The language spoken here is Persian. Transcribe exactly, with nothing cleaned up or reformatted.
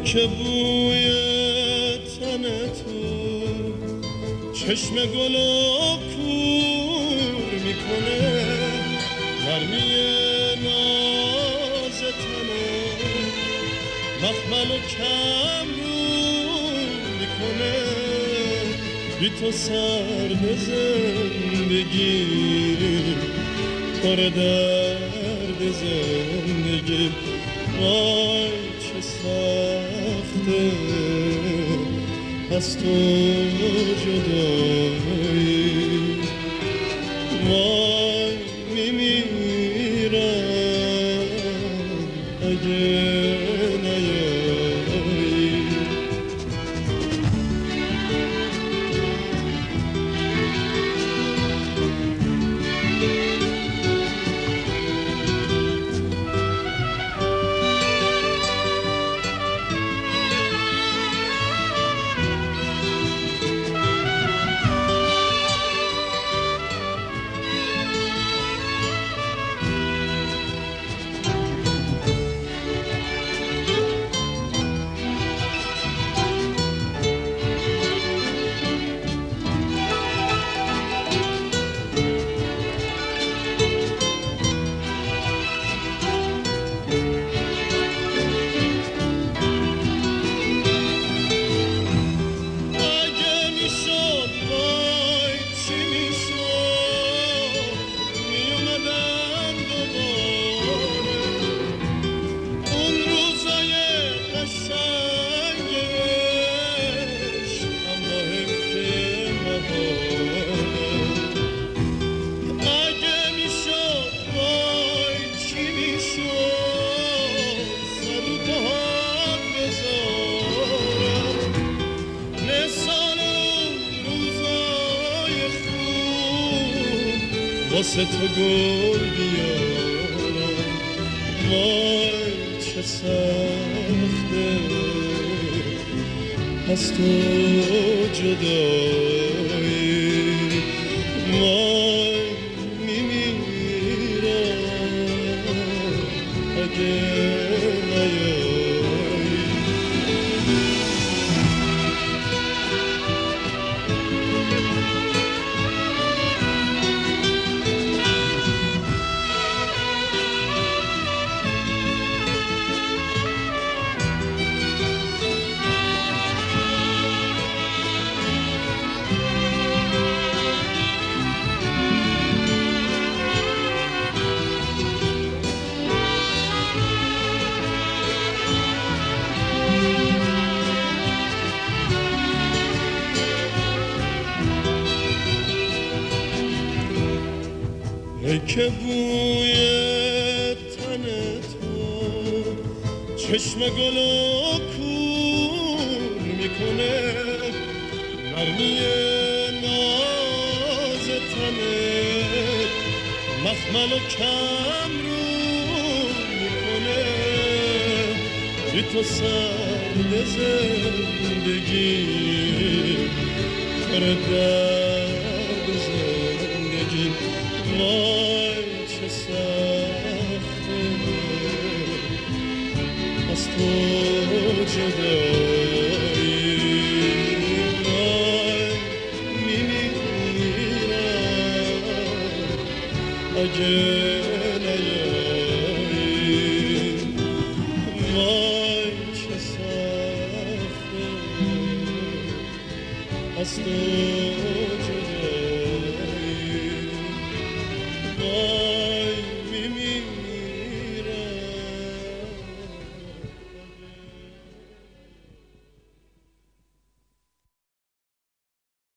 که بوی تن تو چشم گل و کور میکنه، گرمی ناز تنه مخمل و کم رو میکنه، بی تو سرد زندگی پر درد زندگی. وای چه سخته از تو جدایی، وای میمیرم اگه واسه تو گل بیارم. وای چه سخته از تو جدایی، وای میمیرم اگه ای که بوی تن تو چشم گل و کور میکنه، نرمی ناز تنه مخمل و کم رو میکنه، بی تو سرد زندگی پر درد زندگی. وای چه سخته از تو جدایی، وای میمیرم اگه نیایی، وای چه سخته از تو